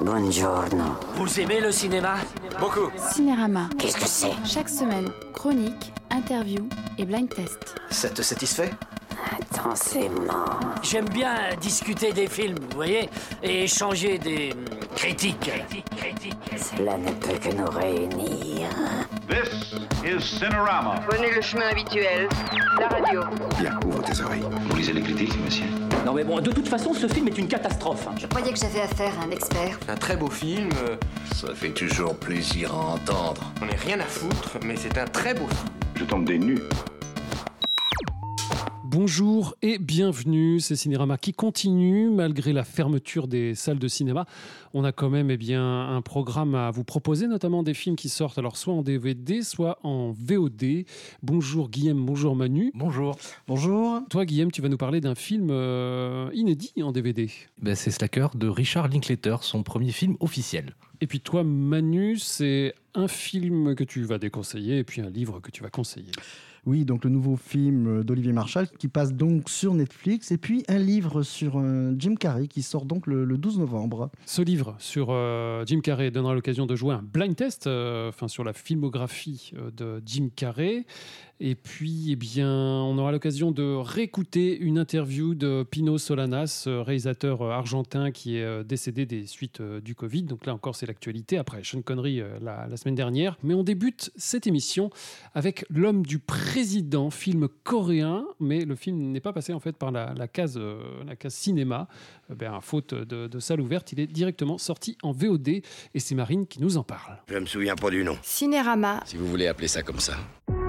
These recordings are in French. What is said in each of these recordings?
Buongiorno. Vous aimez le cinéma? Beaucoup. Cinérama. Qu'est-ce que c'est? Chaque semaine, chronique, interview et blind test. Ça te satisfait? Intensément. J'aime bien discuter des films, vous voyez, et échanger des critiques. Cela ne peut que nous réunir. This is Cinerama. Prenez le chemin habituel, la radio. Bien, ouvre tes oreilles. Vous lisez les critiques, monsieur? Non mais bon, de toute façon, ce film est une catastrophe. Je croyais que j'avais affaire à un expert. Un très beau film. Ça fait toujours plaisir à entendre. On n'est rien à foutre, mais c'est un très beau film. Je tombe des nues. Bonjour et bienvenue, c'est Cinérama qui continue malgré la fermeture des salles de cinéma. On a quand même un programme à vous proposer, notamment des films qui sortent alors soit en DVD, soit en VOD. Bonjour Guillaume, bonjour Manu. Bonjour. Bonjour. Toi Guillaume, tu vas nous parler d'un film inédit en DVD. C'est Slacker de Richard Linklater, son premier film officiel. Et puis toi Manu, c'est un film que tu vas déconseiller et puis un livre que tu vas conseiller. Oui, donc le nouveau film d'Olivier Marchal qui passe donc sur Netflix et puis un livre sur Jim Carrey qui sort donc le 12 novembre. Ce livre sur Jim Carrey donnera l'occasion de jouer un blind test sur la filmographie de Jim Carrey. Et puis, on aura l'occasion de réécouter une interview de Pino Solanas, réalisateur argentin qui est décédé des suites du Covid. Donc là encore, c'est l'actualité après Sean Connery la semaine dernière. Mais on débute cette émission avec L'homme du président, film coréen. Mais le film n'est pas passé en fait par la case cinéma. Faute de salle ouverte, il est directement sorti en VOD. Et c'est Marine qui nous en parle. Je me souviens pas du nom. Cinérama. Si vous voulez appeler ça comme ça.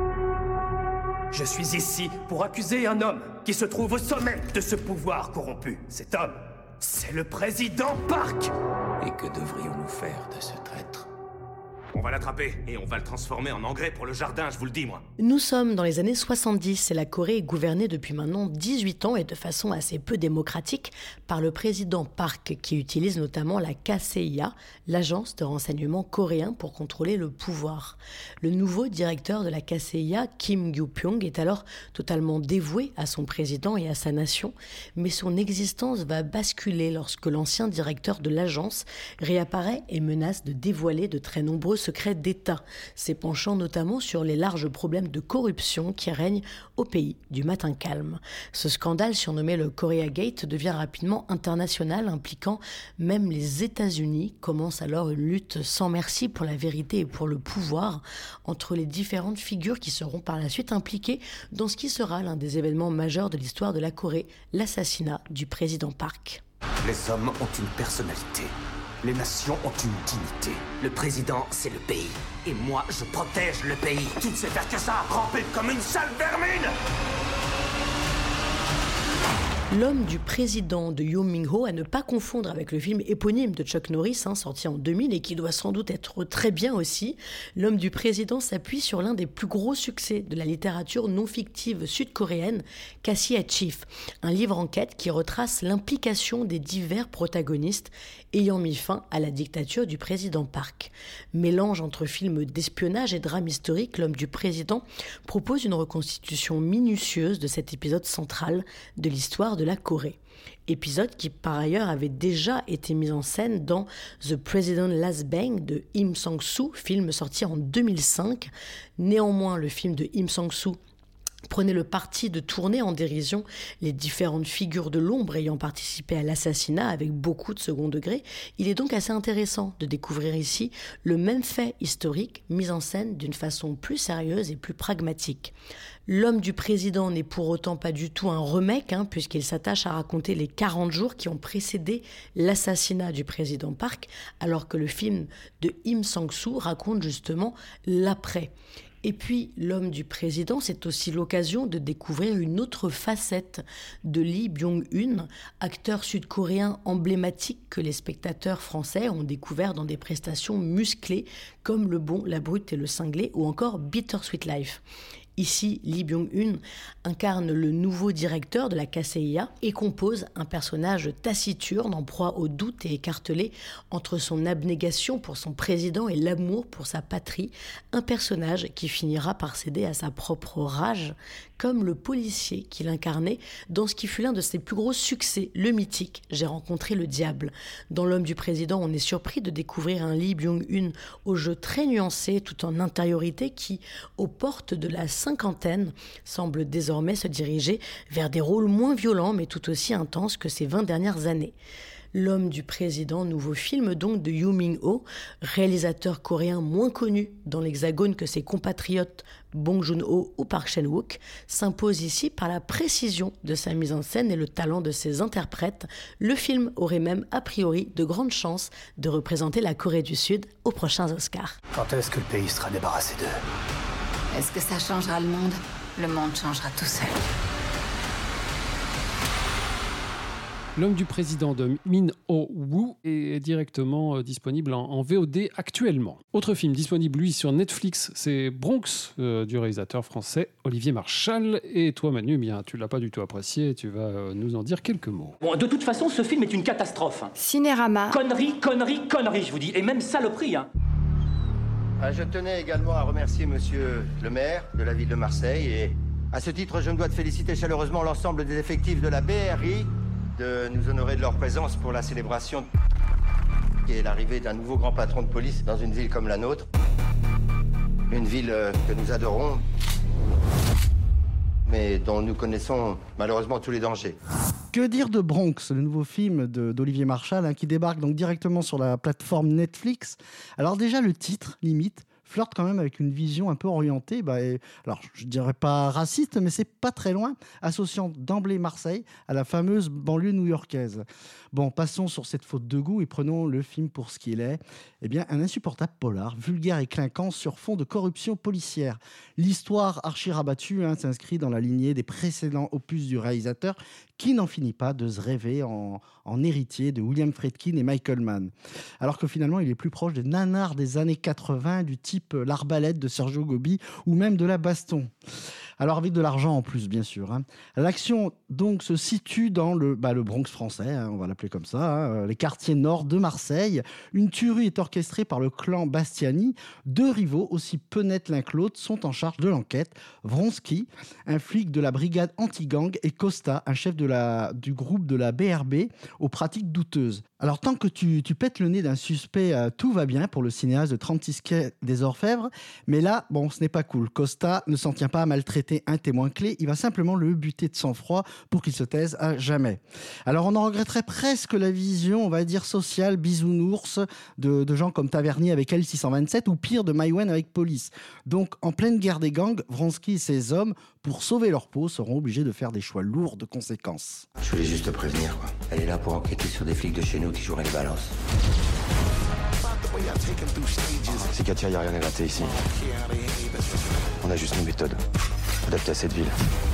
Je suis ici pour accuser un homme qui se trouve au sommet de ce pouvoir corrompu. Cet homme, c'est le président Park. Et que devrions-nous faire de ce traître ? On va l'attraper et on va le transformer en engrais pour le jardin, je vous le dis, moi. Nous sommes dans les années 70 et la Corée est gouvernée depuis maintenant 18 ans et de façon assez peu démocratique par le président Park qui utilise notamment la KCIA, l'agence de renseignement coréen pour contrôler le pouvoir. Le nouveau directeur de la KCIA, Kim Gyu-pyong, est alors totalement dévoué à son président et à sa nation, mais son existence va basculer lorsque l'ancien directeur de l'agence réapparaît et menace de dévoiler de très nombreux secrets d'État, s'épanchant notamment sur les larges problèmes de corruption qui règnent au pays du matin calme. Ce scandale, surnommé le Korea Gate, devient rapidement international, impliquant même les États-Unis. Commence alors une lutte sans merci pour la vérité et pour le pouvoir entre les différentes figures qui seront par la suite impliquées dans ce qui sera l'un des événements majeurs de l'histoire de la Corée, l'assassinat du président Park. Les hommes ont une personnalité. Les nations ont une dignité. Le président, c'est le pays. Et moi, je protège le pays. Tu ne sais faire que ça, ramper comme une sale vermine. L'homme du président de Yoo Min-ho, à ne pas confondre avec le film éponyme de Chuck Norris, sorti en 2000 et qui doit sans doute être très bien aussi. L'homme du président s'appuie sur l'un des plus gros succès de la littérature non fictive sud-coréenne, Cassie et Chief, un livre enquête qui retrace l'implication des divers protagonistes ayant mis fin à la dictature du président Park. Mélange entre films d'espionnage et drame historique, L'homme du président propose une reconstitution minutieuse de cet épisode central de l'histoire de la Corée. Épisode qui par ailleurs avait déjà été mis en scène dans The President Last Bang de Im Sang-soo, film sorti en 2005. Néanmoins, le film de Im Sang-soo prenait le parti de tourner en dérision les différentes figures de l'ombre ayant participé à l'assassinat avec beaucoup de second degré. Il est donc assez intéressant de découvrir ici le même fait historique mis en scène d'une façon plus sérieuse et plus pragmatique. L'homme du président n'est pour autant pas du tout un remake, puisqu'il s'attache à raconter les 40 jours qui ont précédé l'assassinat du président Park, alors que le film de Im Sang-soo raconte justement l'après. Et puis, L'homme du président, c'est aussi l'occasion de découvrir une autre facette de Lee Byung-hun, acteur sud-coréen emblématique que les spectateurs français ont découvert dans des prestations musclées comme Le Bon, la Brute et le Cinglé ou encore Bittersweet Life. Ici, Lee Byung-hun incarne le nouveau directeur de la KCIA et compose un personnage taciturne en proie au doute et écartelé entre son abnégation pour son président et l'amour pour sa patrie, un personnage qui finira par céder à sa propre rage comme le policier qu'il incarnait dans ce qui fut l'un de ses plus gros succès, le mythique « J'ai rencontré le diable ». Dans L'homme du président, on est surpris de découvrir un Lee Byung-hun au jeu très nuancé tout en intériorité qui, aux portes de la cinquantaine, semble désormais se diriger vers des rôles moins violents mais tout aussi intenses que ces 20 dernières années. L'homme du président, nouveau film donc de Yoo Min-ho, réalisateur coréen moins connu dans l'Hexagone que ses compatriotes Bong Joon-ho ou Park Chan-wook, s'impose ici par la précision de sa mise en scène et le talent de ses interprètes. Le film aurait même a priori de grandes chances de représenter la Corée du Sud aux prochains Oscars. Quand est-ce que le pays sera débarrassé d'eux? Est-ce que ça changera le monde? Le monde changera tout seul. L'homme du président de Min-ho-woo est directement disponible en VOD actuellement. Autre film disponible, lui, sur Netflix, c'est Bronx, du réalisateur français Olivier Marchal. Et toi, Manu, eh bien, tu l'as pas du tout apprécié, tu vas nous en dire quelques mots. Bon, de toute façon, ce film est une catastrophe. Cinérama. Connerie, connerie, connerie, je vous dis. Et même saloperie, hein. Je tenais également à remercier monsieur le maire de la ville de Marseille. Et à ce titre, je me dois de féliciter chaleureusement l'ensemble des effectifs de la BRI de nous honorer de leur présence pour la célébration qui est l'arrivée d'un nouveau grand patron de police dans une ville comme la nôtre. Une ville que nous adorons, mais dont nous connaissons malheureusement tous les dangers. Que dire de Bronx, le nouveau film d'Olivier Marchal, qui débarque donc directement sur la plateforme Netflix. Alors déjà, le titre, limite, flirte quand même avec une vision un peu orientée, alors je dirais pas raciste, mais c'est pas très loin, associant d'emblée Marseille à la fameuse banlieue new-yorkaise. Bon, passons sur cette faute de goût et prenons le film pour ce qu'il est. Eh bien, un insupportable polar, vulgaire et clinquant sur fond de corruption policière. L'histoire archi rabattue s'inscrit dans la lignée des précédents opus du réalisateur, qui n'en finit pas de se rêver en héritier de William Friedkin et Michael Mann. Alors que finalement, il est plus proche des nanars des années 80, du type L'Arbalète de Sergio Gobi, ou même de La Baston. Alors avec de l'argent en plus, bien sûr. L'action donc se situe dans le Bronx français, on va l'appeler comme ça, les quartiers nord de Marseille. Une tuerie est orchestrée par le clan Bastiani. Deux rivaux, aussi peu nets l'un que l'autre, sont en charge de l'enquête. Vronsky, un flic de la brigade anti-gang, et Costa, un chef du groupe de la BRB, aux pratiques douteuses. Alors tant que tu pètes le nez d'un suspect, tout va bien pour le cinéaste de 36 quai des Orfèvres. Mais là, ce n'est pas cool. Costa ne s'en tient pas à maltraiter un témoin clé, il va simplement le buter de sang-froid pour qu'il se taise à jamais. Alors on en regretterait presque la vision, on va dire, sociale, bisounours, de gens comme Tavernier avec L627 ou pire de Maïwen avec Police. Donc en pleine guerre des gangs, Vronsky et ses hommes, pour sauver leur peau, seront obligés de faire des choix lourds de conséquences. Je voulais juste te prévenir, quoi. Elle est là pour enquêter sur des flics de chez nous qui joueraient les balances. C'est Katia, il n'y a rien à gratter ici. On a juste une méthode adaptée à cette ville.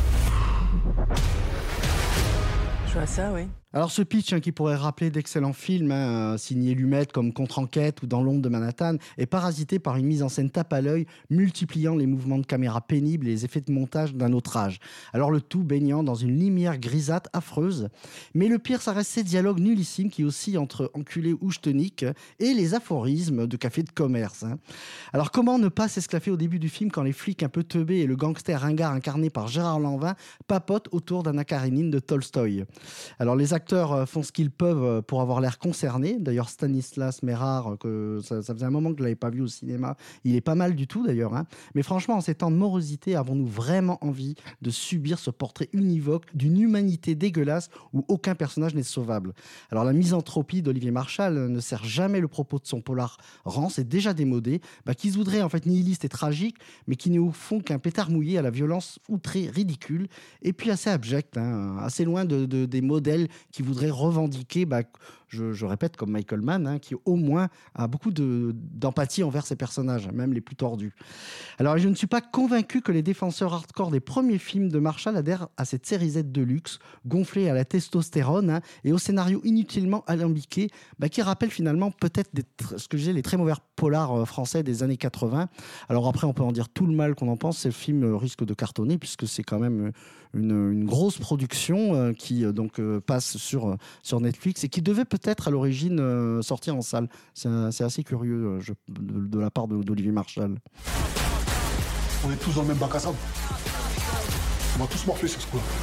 Je vois ça, oui. Alors ce pitch qui pourrait rappeler d'excellents films signés Lumet comme Contre-enquête ou Dans l'ombre de Manhattan est parasité par une mise en scène tape à l'œil multipliant les mouvements de caméra pénibles et les effets de montage d'un autre âge. Alors le tout baignant dans une lumière grisâtre affreuse. Mais le pire, ça reste ces dialogues nullissimes qui oscillent entre enculé ou ch'tonique et les aphorismes de café de commerce. Alors comment ne pas s'esclaffer au début du film quand les flics un peu teubés et le gangster ringard incarné par Gérard Lanvin papotent autour d'Anna Karénine de Tolstoï. Alors les acteurs font ce qu'ils peuvent pour avoir l'air concernés. D'ailleurs, Stanislas Mérard, ça faisait un moment que je ne l'avais pas vu au cinéma, il est pas mal du tout d'ailleurs. Mais franchement, en ces temps de morosité, avons-nous vraiment envie de subir ce portrait univoque d'une humanité dégueulasse où aucun personnage n'est sauvable? Alors la misanthropie d'Olivier Marchal ne sert jamais le propos de son polar rance et déjà démodé, qui se voudrait en fait nihiliste et tragique, mais qui n'est au fond qu'un pétard mouillé à la violence outrée, ridicule, et puis assez abjecte, assez loin des modèles qui voudraient revendiquer, je répète, comme Michael Mann, qui au moins a beaucoup d'empathie envers ses personnages, même les plus tordus. Alors je ne suis pas convaincu que les défenseurs hardcore des premiers films de Marchal adhèrent à cette série Z de luxe, gonflée à la testostérone, et au scénario inutilement alambiqué, qui rappelle finalement peut-être les très mauvais polars français des années 80. Alors après, on peut en dire tout le mal qu'on en pense, ce film risque de cartonner, puisque c'est quand même une grosse production qui passe sur Netflix et qui devait peut-être à l'origine sortir en salle. C'est assez curieux de la part d'Olivier Marchal. On est tous dans le même bac à sable. On va tous morfler sur ce coup-là.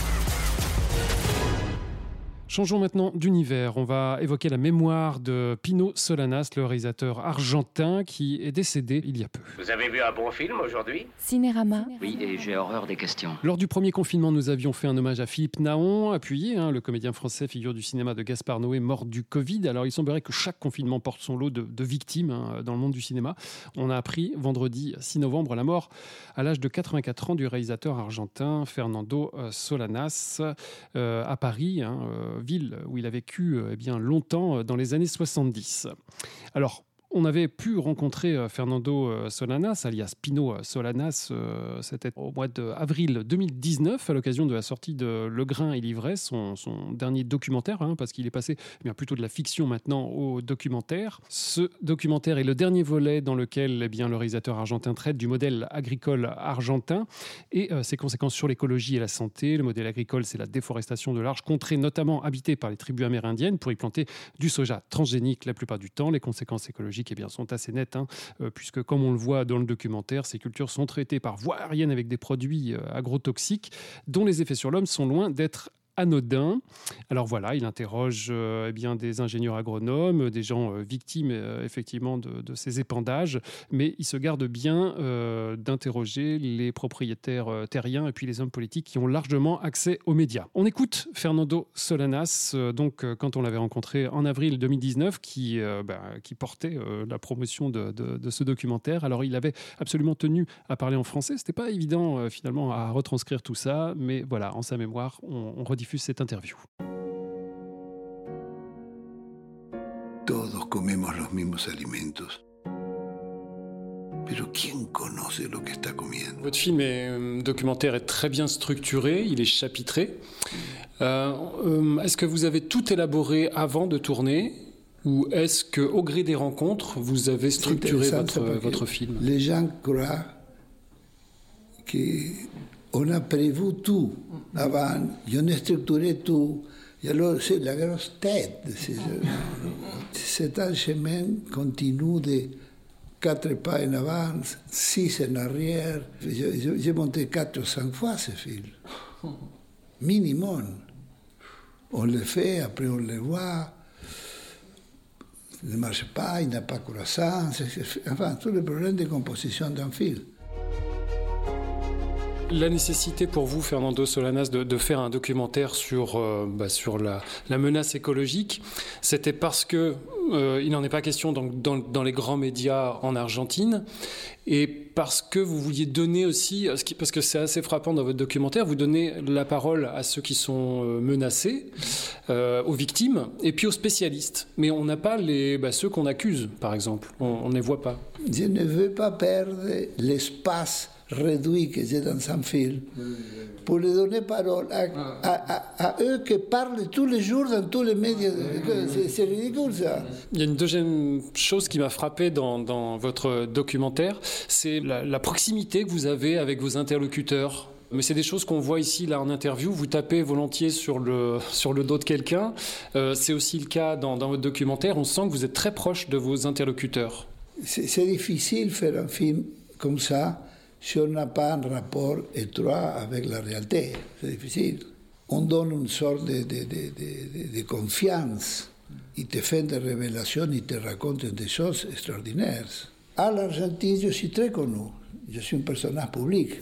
Changeons maintenant d'univers. On va évoquer la mémoire de Pino Solanas, le réalisateur argentin qui est décédé il y a peu. Vous avez vu un bon film aujourd'hui ? Cinérama. Oui, et j'ai horreur des questions. Lors du premier confinement, nous avions fait un hommage à Philippe Naon, appuyé, le comédien français, figure du cinéma de Gaspard Noé, mort du Covid. Alors il semblerait que chaque confinement porte son lot de victimes dans le monde du cinéma. On a appris vendredi 6 novembre la mort à l'âge de 84 ans du réalisateur argentin Fernando Solanas à Paris, ville où il a vécu longtemps dans les années 70. Alors, on avait pu rencontrer Fernando Solanas, alias Pino Solanas, c'était au mois d'avril 2019, à l'occasion de la sortie de Le Grain et l'Ivresse, son dernier documentaire, parce qu'il est passé plutôt de la fiction maintenant au documentaire. Ce documentaire est le dernier volet dans lequel le réalisateur argentin traite du modèle agricole argentin et ses conséquences sur l'écologie et la santé. Le modèle agricole, c'est la déforestation de larges contrées, notamment habitées par les tribus amérindiennes, pour y planter du soja transgénique la plupart du temps. Les conséquences écologiques sont assez nettes, puisque comme on le voit dans le documentaire, ces cultures sont traitées par voie aérienne avec des produits agrotoxiques dont les effets sur l'homme sont loin d'être anodin. Alors voilà, il interroge des ingénieurs agronomes, des gens victimes effectivement de ces épandages, mais il se garde bien d'interroger les propriétaires terriens et puis les hommes politiques qui ont largement accès aux médias. On écoute Fernando Solanas, quand on l'avait rencontré en avril 2019, qui portait la promotion de ce documentaire. Alors il avait absolument tenu à parler en français. C'était pas évident finalement à retranscrire tout ça, mais voilà, en sa mémoire, on rediffuse cette interview. Todos comemos los mismos alimentos. Pero ¿quién conoce lo que está comiendo? Votre film documentaire est très bien structuré, il est chapitré. Est-ce que vous avez tout élaboré avant de tourner ou est-ce qu'au gré des rencontres, vous avez structuré votre film? Les gens croient qu'on a prévu tout avant, on a structuré tout. Et alors, c'est la grosse tête. C'est un chemin continu de 4 pas en avant, 6 en arrière. J'ai monté 4 ou 5 fois ce film. Minimum. On le fait, après on le voit. Il ne marche pas, il n'a pas croissance. Enfin, tous les problèmes de composition d'un film. La nécessité pour vous, Fernando Solanas, de faire un documentaire sur la menace écologique, c'était parce que il n'en est pas question dans les grands médias en Argentine, et parce que vous vouliez donner aussi, parce que c'est assez frappant dans votre documentaire, vous donnez la parole à ceux qui sont menacés, aux victimes, et puis aux spécialistes. Mais on n'a pas ceux qu'on accuse, par exemple. On ne les voit pas. Je ne veux pas perdre l'espace réduit que j'ai dans un film pour leur donner parole à eux qui parlent tous les jours dans tous les médias. C'est ridicule, ça. Il y a une deuxième chose qui m'a frappé dans votre documentaire, c'est la proximité que vous avez avec vos interlocuteurs. Mais c'est des choses qu'on voit ici, là, en interview. Vous tapez volontiers sur le dos de quelqu'un. C'est aussi le cas dans votre documentaire. On sent que vous êtes très proche de vos interlocuteurs. C'est difficile de faire un film comme ça si on n'a pas un rapport étroit avec la réalité. C'est difficile. On donne une sorte de confiance. Ils te font des révélations, ils te racontent des choses extraordinaires. À l'Argentine, je suis très connu. Je suis un personnage public.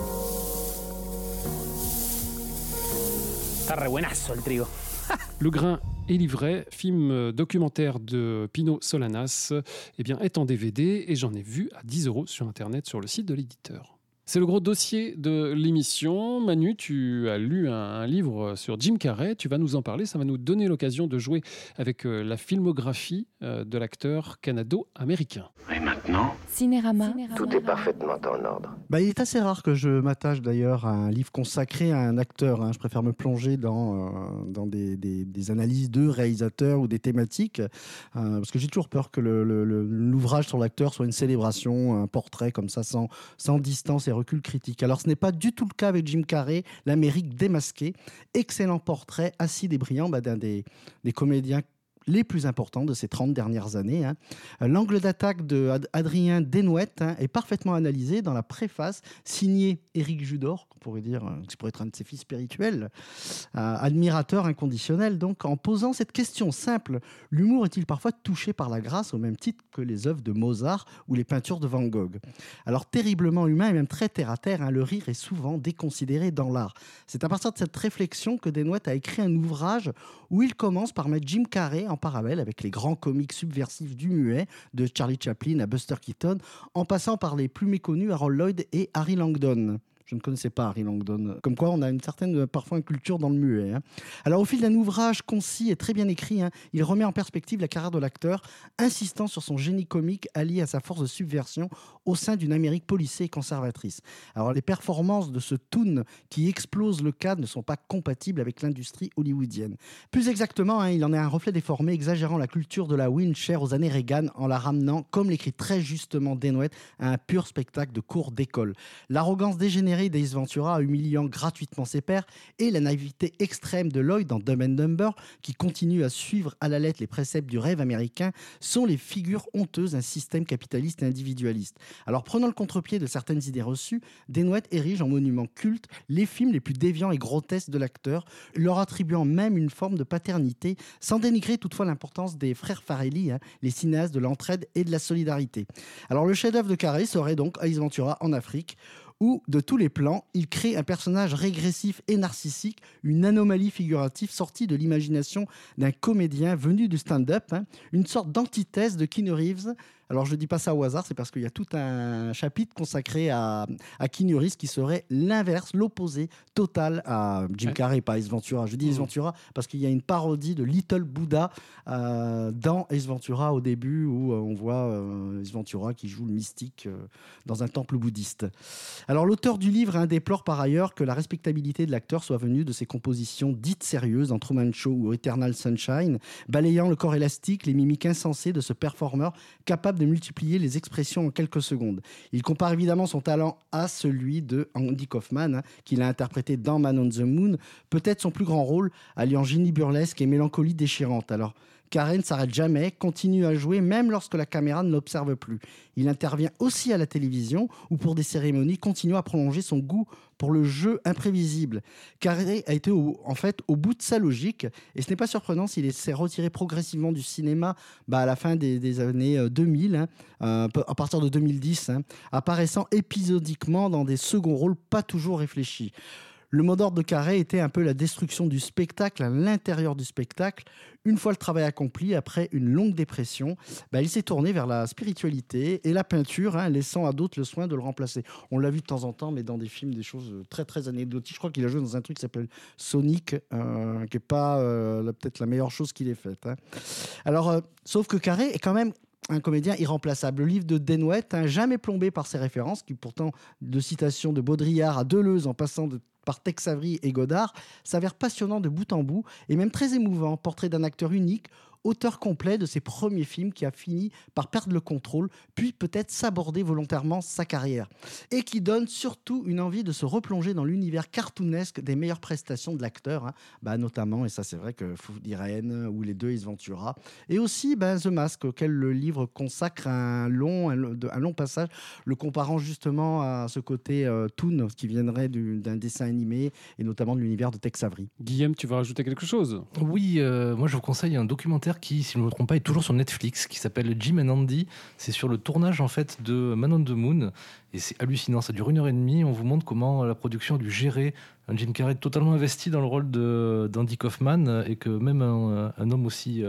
Está re buenazo el trigo. Le Grain et l'Ivraie, film documentaire de Pino Solanas, est en DVD et j'en ai vu à 10 € sur Internet sur le site de l'éditeur. C'est le gros dossier de l'émission. Manu, tu as lu un livre sur Jim Carrey, tu vas nous en parler, ça va nous donner l'occasion de jouer avec la filmographie de l'acteur canado-américain. Et maintenant, Cinérama. Tout est parfaitement en ordre. Il est assez rare que je m'attache d'ailleurs à un livre consacré à un acteur. Je préfère me plonger dans des analyses de réalisateurs ou des thématiques, parce que j'ai toujours peur que l'ouvrage sur l'acteur soit une célébration, un portrait comme ça, sans distance et recul critique. Alors ce n'est pas du tout le cas avec Jim Carrey, l'Amérique démasquée. Excellent portrait, acide et brillant d'un des comédiens les plus importants de ces 30 dernières années. L'angle d'attaque d'Adrien Desnouettes est parfaitement analysé dans la préface signée Éric Judor, qu'on pourrait dire, qui pourrait être un de ses fils spirituels, admirateur inconditionnel, donc, en posant cette question simple: l'humour est-il parfois touché par la grâce au même titre que les œuvres de Mozart ou les peintures de Van Gogh? Alors, terriblement humain et même très terre-à-terre, le rire est souvent déconsidéré dans l'art. C'est à partir de cette réflexion que Desnouettes a écrit un ouvrage où il commence par mettre Jim Carrey en parallèle avec les grands comiques subversifs du muet, de Charlie Chaplin à Buster Keaton, en passant par les plus méconnus Harold Lloyd et Harry Langdon. Je ne connaissais pas Harry Langdon. Comme quoi, on a une certaine, parfois, une culture dans le muet. Alors, au fil d'un ouvrage concis et très bien écrit, il remet en perspective la carrière de l'acteur, insistant sur son génie comique allié à sa force de subversion au sein d'une Amérique policée et conservatrice. Alors, les performances de ce toon qui explose le cadre ne sont pas compatibles avec l'industrie hollywoodienne. Plus exactement, il en est un reflet déformé, exagérant la culture de la win chère aux années Reagan en la ramenant, comme l'écrit très justement Desnouettes, à un pur spectacle de cours d'école. L'arrogance dégénérée d'Ace Ventura, humiliant gratuitement ses pairs, et la naïveté extrême de Lloyd dans Dumb and Dumber, qui continue à suivre à la lettre les préceptes du rêve américain, sont les figures honteuses d'un système capitaliste et individualiste. Alors, prenant le contre-pied de certaines idées reçues, Desnouettes érige en monument culte les films les plus déviants et grotesques de l'acteur, leur attribuant même une forme de paternité, sans dénigrer toutefois l'importance des frères Farrelly, les cinéastes de l'entraide et de la solidarité. Alors, le chef-d'œuvre de Carrey serait donc Ace Ventura en Afrique, où, de tous les plans, il crée un personnage régressif et narcissique, une anomalie figurative sortie de l'imagination d'un comédien venu du stand-up, une sorte d'antithèse de Keanu Reeves. Alors, je ne dis pas ça au hasard, c'est parce qu'il y a tout un chapitre consacré à Keanu Reeves qui serait l'inverse, l'opposé total à Jim Carrey, pas Ace Ventura. Je dis Ace Ventura parce qu'il y a une parodie de Little Buddha dans Ace Ventura au début, où on voit Ace Ventura qui joue le mystique dans un temple bouddhiste. Alors, l'auteur du livre déplore par ailleurs que la respectabilité de l'acteur soit venue de ses compositions dites sérieuses dans Truman Show ou Eternal Sunshine, balayant le corps élastique, les mimiques insensées de ce performeur capable de multiplier les expressions en quelques secondes. Il compare évidemment son talent à celui de Andy Kaufman, qu'il a interprété dans Man on the Moon, peut-être son plus grand rôle, alliant génie burlesque et mélancolie déchirante. Alors, Carrey ne s'arrête jamais, continue à jouer même lorsque la caméra ne l'observe plus. Il intervient aussi à la télévision ou pour des cérémonies, continuant à prolonger son goût pour le jeu imprévisible. Carrey a été au bout de sa logique, et ce n'est pas surprenant s'il s'est retiré progressivement du cinéma à la fin des années 2000, à partir de 2010, apparaissant épisodiquement dans des seconds rôles pas toujours réfléchis. Le mot d'ordre de Carrey était un peu la destruction du spectacle à l'intérieur du spectacle. Une fois le travail accompli, après une longue dépression, il s'est tourné vers la spiritualité et la peinture, laissant à d'autres le soin de le remplacer. On l'a vu de temps en temps, mais dans des films, des choses très très anecdotiques. Je crois qu'il a joué dans un truc qui s'appelle Sonic, qui n'est pas peut-être la meilleure chose qu'il ait faite. Alors, sauf que Carrey est quand même un comédien irremplaçable. Le livre de Desnouettes, jamais plombé par ses références, qui pourtant, de citations de Baudrillard à Deleuze, en passant par Tex Avery et Godard, s'avère passionnant de bout en bout et même très émouvant. Portrait d'un acteur unique, auteur complet de ses premiers films, qui a fini par perdre le contrôle, puis peut-être s'aborder volontairement sa carrière. Et qui donne surtout une envie de se replonger dans l'univers cartoonesque des meilleures prestations de l'acteur, notamment, et ça c'est vrai que Food Irene ou les deux Ace Ventura, et aussi The Mask, auquel le livre consacre un long passage, le comparant justement à ce côté toon qui viendrait d'un dessin animé, et notamment de l'univers de Tex Avery. Guillaume, tu veux rajouter quelque chose ? Oui, moi je vous conseille un documentaire qui, si je ne me trompe pas, est toujours sur Netflix, qui s'appelle Jim and Andy. C'est sur le tournage en fait de Man on the Moon, et c'est hallucinant. Ça dure 1h30. On vous montre comment la production a dû gérer un Jim Carrey totalement investi dans le rôle d'Andy Kaufman, et que même un homme aussi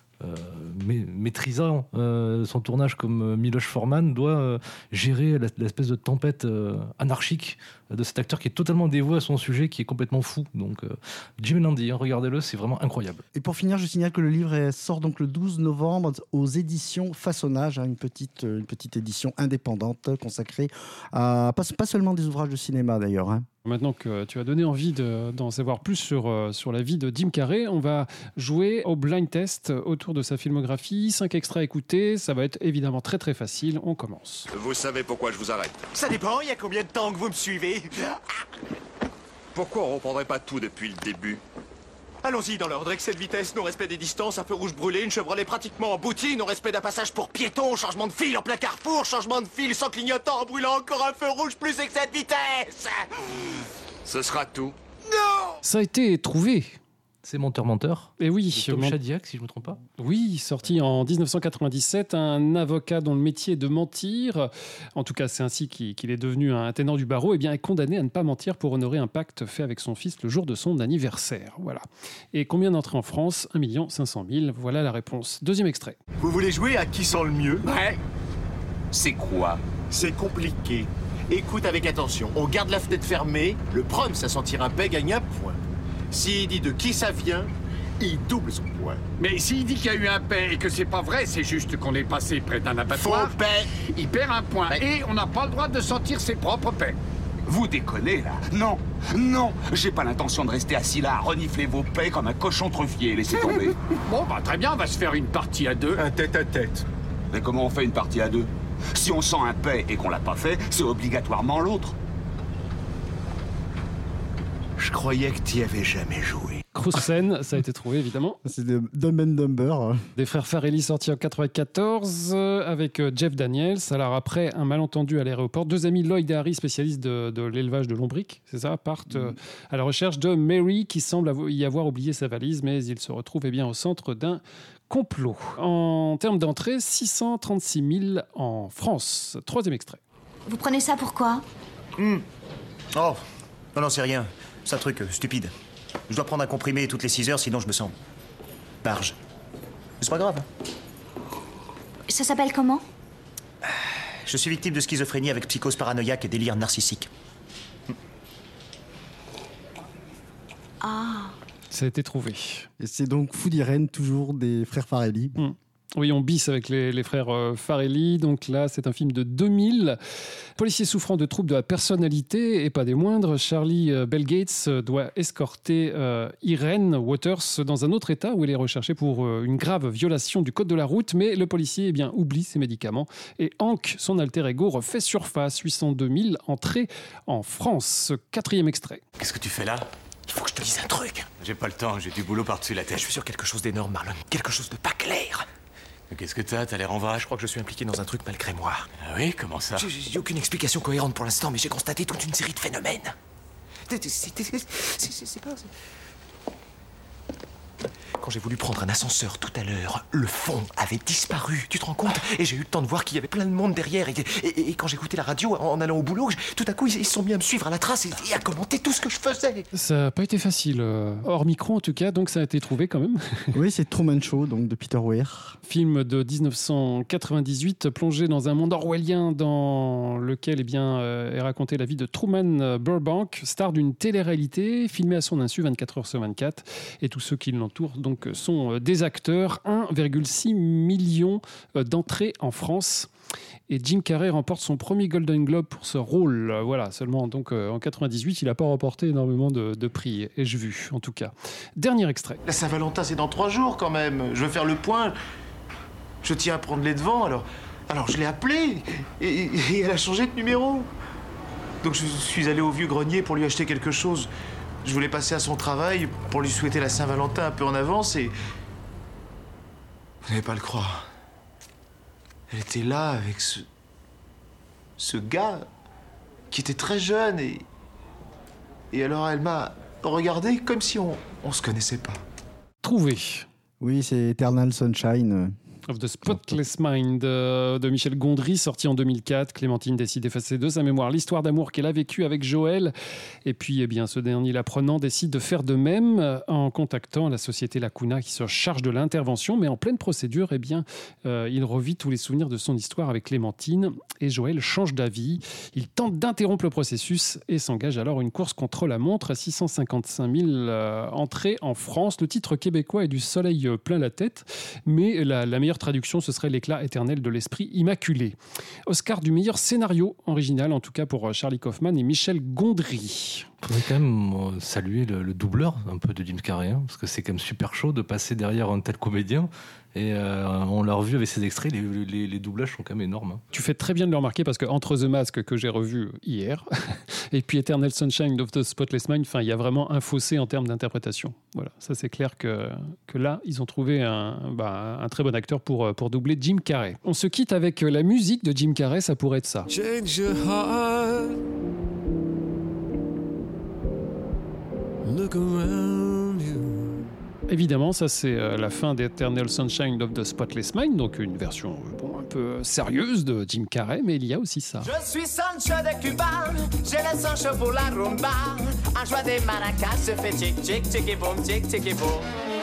maîtrisant son tournage comme Miloš Forman doit gérer l'espèce de tempête anarchique de cet acteur qui est totalement dévoué à son sujet, qui est complètement fou. Donc Jim and Andy, regardez-le, c'est vraiment incroyable. Et pour finir, je signale que le livre sort donc le 12 novembre aux éditions Façonnage, une petite édition indépendante consacrée à pas seulement des ouvrages de cinéma d'ailleurs. Maintenant que tu as donné envie d'en savoir plus sur la vie de Jim Carrey, on va jouer au blind test autour de sa filmographie. 5 extraits écoutés, ça va être évidemment très très facile. On commence. Vous savez pourquoi je vous arrête? Ça dépend, il y a combien de temps que vous me suivez? Pourquoi on reprendrait pas tout depuis le début? Allons-y dans l'ordre, excès de vitesse, non-respect des distances, un feu rouge brûlé, une Chevrolet pratiquement emboutie, non-respect d'un passage pour piétons, changement de fil en plein carrefour, changement de fil sans clignotant, en brûlant encore un feu rouge plus excès de vitesse. Ce sera tout. Non! Ça a été trouvé. C'est Menteur. Et oui. Tom Shadyac, si je ne me trompe pas. Oui, sorti en 1997, un avocat dont le métier est de mentir, en tout cas c'est ainsi qu'il est devenu un ténor du barreau, et bien est condamné à ne pas mentir pour honorer un pacte fait avec son fils le jour de son anniversaire. Voilà. Et combien d'entrées en France ? 1 500 000. Voilà la réponse. Deuxième extrait. Vous voulez jouer à qui sent le mieux? Ouais. C'est quoi? C'est compliqué. Écoute avec attention, on garde la fenêtre fermée, le premier à sentir un paix gagne un point. S'il dit de qui ça vient, il double son point. Mais s'il dit qu'il y a eu un paix et que c'est pas vrai, c'est juste qu'on est passé près d'un abattoir, faux paix. Il perd un point. Et on n'a pas le droit de sentir ses propres paix. Vous déconnez, là? Non, non, j'ai pas l'intention de rester assis là à renifler vos paix comme un cochon truffier. Laissez tomber. Bon, bah très bien, on va se faire une partie à deux. Un tête-à-tête. Mais comment on fait une partie à deux? Si on sent un paix et qu'on l'a pas fait, c'est obligatoirement l'autre. Je croyais que t'y avais jamais joué. Grosse scène, ça a été trouvé évidemment. C'est de Dumb and Dumber. Des frères Farrelly sortis en 94 avec Jeff Daniels. Alors après un malentendu à l'aéroport, deux amis Lloyd et Harry, spécialistes de l'élevage de lombrics, c'est ça, partent à la recherche de Mary qui semble y avoir oublié sa valise, mais ils se retrouvent bien au centre d'un complot. En termes d'entrée, 636 000 en France. Troisième extrait. Vous prenez ça pourquoi? Oh, non, c'est rien. C'est un truc stupide. Je dois prendre un comprimé toutes les 6 heures, sinon je me sens barge. C'est pas grave. Ça s'appelle comment? Je suis victime de schizophrénie avec psychose paranoïaque et délire narcissique. Ah. Ça a été trouvé. Et c'est donc Food Irene, toujours des frères Farrelly. Oui, on bisse avec les frères Farrelly. Donc là, c'est un film de 2000. Policier souffrant de troubles de la personnalité, et pas des moindres, Charlie Bell Gates doit escorter Irene Waters dans un autre état où elle est recherchée pour une grave violation du code de la route. Mais le policier oublie ses médicaments. Et Hank, son alter ego, refait surface. 802 000 entrées en France. Quatrième extrait. Qu'est-ce que tu fais là? Il faut que je te dise un truc. J'ai pas le temps, j'ai du boulot par-dessus la tête. Je suis sur quelque chose d'énorme, Marlon. Quelque chose de pas clair. Qu'est-ce que t'as? T'as l'air en vrac. Je crois que je suis impliqué dans un truc malgré moi. Ah oui, comment ça? J'ai aucune explication cohérente pour l'instant, mais j'ai constaté toute une série de phénomènes. C'est pas... Quand j'ai voulu prendre un ascenseur tout à l'heure, le fond avait disparu, tu te rends compte? Et j'ai eu le temps de voir qu'il y avait plein de monde derrière. Et quand j'écoutais la radio en allant au boulot, tout à coup, ils se sont mis à me suivre à la trace et à commenter tout ce que je faisais. Ça n'a pas été facile, hors micro en tout cas, donc ça a été trouvé quand même. Oui, c'est Truman Show, donc de Peter Weir. Film de 1998, plongé dans un monde orwellien dans lequel est racontée la vie de Truman Burbank, star d'une télé-réalité, filmée à son insu 24 heures sur 24, et tous ceux qui l'entourent donc sont des acteurs. 1,6 million d'entrées en France. Et Jim Carrey remporte son premier Golden Globe pour ce rôle. Voilà, seulement donc en 98, il n'a pas remporté énormément de prix, ai-je vu en tout cas. Dernier extrait. La Saint-Valentin, c'est dans 3 jours quand même. Je veux faire le point. Je tiens à prendre les devants, alors je l'ai appelée et elle a changé de numéro. Donc je suis allé au vieux grenier pour lui acheter quelque chose. Je voulais passer à son travail pour lui souhaiter la Saint-Valentin un peu en avance et... Vous n'allez pas le croire. Elle était là avec ce gars qui était très jeune et alors elle m'a regardé comme si on se connaissait pas. Trouvé. Oui, c'est Eternal Sunshine. Of the Spotless Mind de Michel Gondry, sorti en 2004. Clémentine décide d'effacer de sa mémoire l'histoire d'amour qu'elle a vécue avec Joël. Et puis, ce dernier, l'apprenant, décide de faire de même en contactant la société Lacuna qui se charge de l'intervention. Mais en pleine procédure, il revit tous les souvenirs de son histoire avec Clémentine. Et Joël change d'avis. Il tente d'interrompre le processus et s'engage alors une course contre la montre à 655 000 entrées en France. Le titre québécois est du soleil plein la tête. Mais la meilleure traduction, ce serait l'éclat éternel de l'esprit immaculé. Oscar du meilleur scénario original, en tout cas pour Charlie Kaufman et Michel Gondry. Il faudrait quand même saluer le doubleur un peu de Jim Carrey, parce que c'est quand même super chaud de passer derrière un tel comédien Et on l'a revu avec ces extraits, les doublages sont quand même énormes. Hein. Tu fais très bien de le remarquer parce que entre The Mask que j'ai revu hier et puis Eternal Sunshine of the Spotless Mind, il y a vraiment un fossé en termes d'interprétation. Voilà, ça c'est clair que là, ils ont trouvé un très bon acteur pour doubler Jim Carrey. On se quitte avec la musique de Jim Carrey, ça pourrait être ça. Change your heart. Look around you. Évidemment, ça c'est la fin d'Eternal Sunshine of the Spotless Mind, donc une version un peu sérieuse de Jim Carrey, mais il y a aussi ça. Je suis Sancho de Cuba, j'ai le sang chaud pour la rumba. En joie des maracas, je fais tic tic tic et boum, tic tic et boum.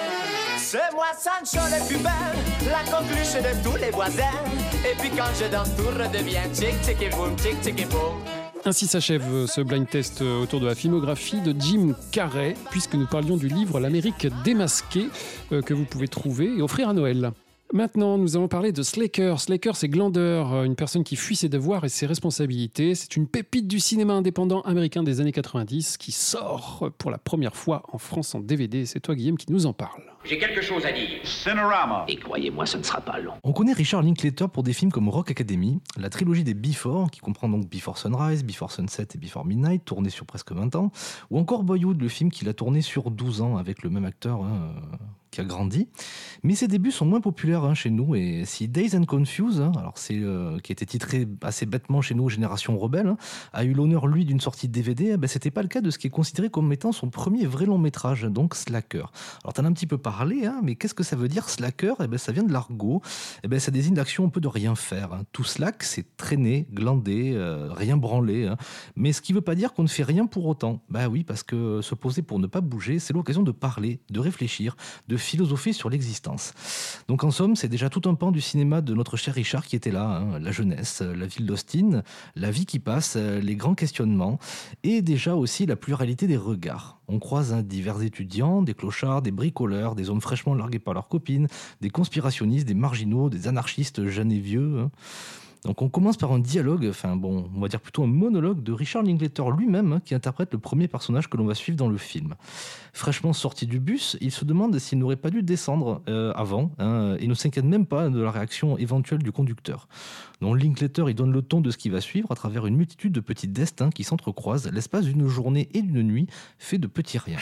C'est moi Sancho le plus belle, la coqueluche de tous les voisins. Et puis quand je danse, tout redevient tic tic et boum, tic tic et boum. Ainsi s'achève ce blind test autour de la filmographie de Jim Carrey, puisque nous parlions du livre L'Amérique démasquée, que vous pouvez trouver et offrir à Noël. Maintenant, nous allons parler de Slacker. Slacker, c'est Glandeur, une personne qui fuit ses devoirs et ses responsabilités. C'est une pépite du cinéma indépendant américain des années 90 qui sort pour la première fois en France en DVD. C'est toi, Guillaume, qui nous en parle. J'ai quelque chose à dire. Cinerama. Et croyez-moi, ce ne sera pas long. On connaît Richard Linklater pour des films comme Rock Academy, la trilogie des Before, qui comprend donc Before Sunrise, Before Sunset et Before Midnight, tourné sur presque 20 ans, ou encore Boyhood, le film qu'il a tourné sur 12 ans avec le même acteur qui a grandi. Mais ses débuts sont moins populaires chez nous, et si Dazed and Confused, alors c'est qui était titré assez bêtement chez nous Génération Rebelle, a eu l'honneur lui d'une sortie de DVD, c'était pas le cas de ce qui est considéré comme étant son premier vrai long métrage, donc Slacker. Alors t'en as un petit peu parlé, mais qu'est-ce que ça veut dire Slacker? Ça vient de l'argot, ça désigne l'action un peu de rien faire. Tout slack, c'est traîner, glander, rien branler, mais ce qui veut pas dire qu'on ne fait rien pour autant. Oui, parce que se poser pour ne pas bouger, c'est l'occasion de parler, de réfléchir, de philosopher sur l'existence. Donc en somme, c'est déjà tout un pan du cinéma de notre cher Richard qui était là, la jeunesse, la ville d'Austin, la vie qui passe, les grands questionnements, et déjà aussi la pluralité des regards. On croise divers étudiants, des clochards, des bricoleurs, des hommes fraîchement largués par leurs copines, des conspirationnistes, des marginaux, des anarchistes jeunes et vieux. Donc on commence par un dialogue, on va dire plutôt un monologue de Richard Linklater lui-même qui interprète le premier personnage que l'on va suivre dans le film. Fraîchement sorti du bus, il se demande s'il n'aurait pas dû descendre avant et ne s'inquiète même pas de la réaction éventuelle du conducteur. Donc Linklater il donne le ton de ce qui va suivre à travers une multitude de petits destins qui s'entrecroisent l'espace d'une journée et d'une nuit fait de petits riens.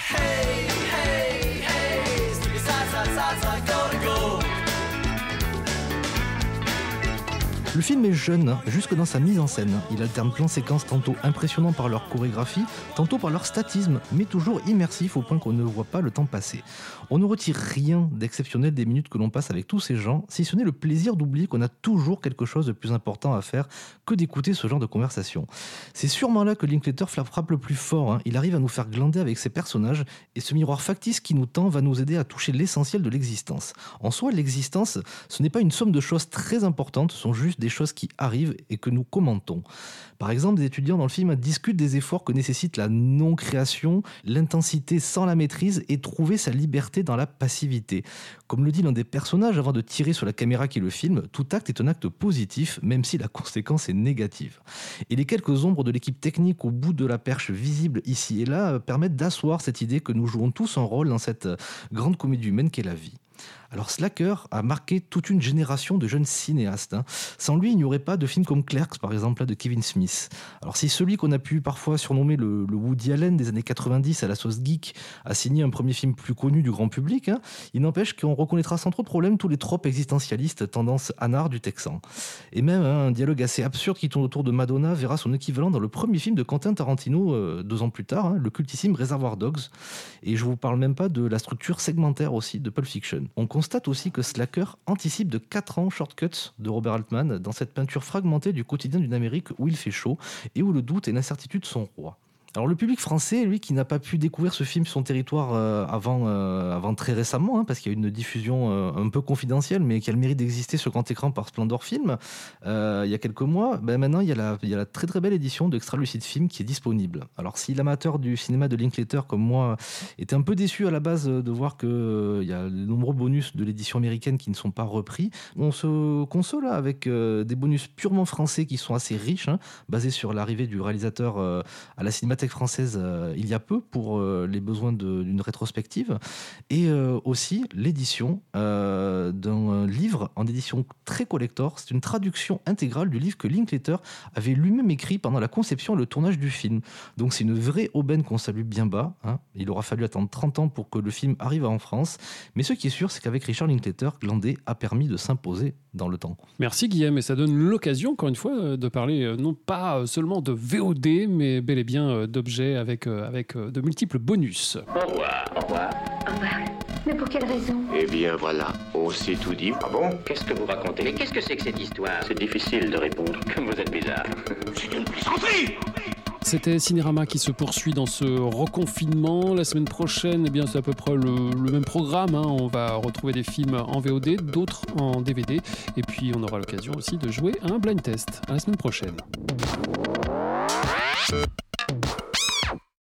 Le film est jeune, jusque dans sa mise en scène. Il alterne plans-séquences tantôt impressionnants par leur chorégraphie, tantôt par leur statisme, mais toujours immersif au point qu'on ne voit pas le temps passer. On ne retire rien d'exceptionnel des minutes que l'on passe avec tous ces gens, si ce n'est le plaisir d'oublier qu'on a toujours quelque chose de plus important à faire que d'écouter ce genre de conversation. C'est sûrement là que Linklater frappe le plus fort. Il arrive à nous faire glander avec ses personnages, et ce miroir factice qui nous tend va nous aider à toucher l'essentiel de l'existence. En soi, l'existence, ce n'est pas une somme de choses très importantes, ce sont juste des choses qui arrivent et que nous commentons. Par exemple, des étudiants dans le film discutent des efforts que nécessite la non-création, l'intensité sans la maîtrise et trouver sa liberté dans la passivité. Comme le dit l'un des personnages avant de tirer sur la caméra qui le filme, tout acte est un acte positif, même si la conséquence est négative. Et les quelques ombres de l'équipe technique au bout de la perche visible ici et là permettent d'asseoir cette idée que nous jouons tous un rôle dans cette grande comédie humaine qu'est la vie. Alors Slacker a marqué toute une génération de jeunes cinéastes. Sans lui, il n'y aurait pas de films comme Clerks, par exemple, de Kevin Smith. Alors si celui qu'on a pu parfois surnommer le Woody Allen des années 90 à la sauce geek a signé un premier film plus connu du grand public, il n'empêche qu'on reconnaîtra sans trop de problème tous les tropes existentialistes tendance anard du Texan. Et même un dialogue assez absurde qui tourne autour de Madonna verra son équivalent dans le premier film de Quentin Tarantino 2 ans plus tard, le cultissime Reservoir Dogs. Et je vous parle même pas de la structure segmentaire aussi de Pulp Fiction. On constate aussi que Slacker anticipe de 4 ans Shortcuts de Robert Altman dans cette peinture fragmentée du quotidien d'une Amérique où il fait chaud et où le doute et l'incertitude sont rois. Alors le public français, lui, qui n'a pas pu découvrir ce film sur son territoire avant très récemment, parce qu'il y a une diffusion un peu confidentielle, mais qui a le mérite d'exister sur grand écran par Splendor Film, il y a quelques mois, maintenant il y a la très très belle édition de Extra Lucid Film qui est disponible. Alors si l'amateur du cinéma de Linklater comme moi était un peu déçu à la base de voir qu'il y a de nombreux bonus de l'édition américaine qui ne sont pas repris, on se console avec des bonus purement français qui sont assez riches, basés sur l'arrivée du réalisateur à la Cinémathèque Cinémathèque française il y a peu pour les besoins d'une rétrospective, et aussi l'édition d'un livre en édition très collector. C'est une traduction intégrale du livre que Linklater avait lui-même écrit pendant la conception et le tournage du film. Donc c'est une vraie aubaine qu'on salue bien bas. Il aura fallu attendre 30 ans pour que le film arrive en France, mais ce qui est sûr, c'est qu'avec Richard Linklater, Glandé a permis de s'imposer dans le temps. Merci Guillaume, et ça donne l'occasion, encore une fois, de parler non pas seulement de VOD, mais bel et bien d'objets avec de multiples bonus. Au revoir. Au revoir. Au revoir. Mais pour quelle raison? Eh bien voilà, on s'est tout dit. Ah bon? Qu'est-ce que vous racontez? Mais qu'est-ce que c'est que cette histoire? C'est difficile de répondre, comme vous êtes bizarre. C'est une plaisanterie! C'était Cinérama qui se poursuit dans ce reconfinement. La semaine prochaine, eh bien, c'est à peu près le même programme. On va retrouver des films en VOD, d'autres en DVD. Et puis, on aura l'occasion aussi de jouer à un blind test. À la semaine prochaine.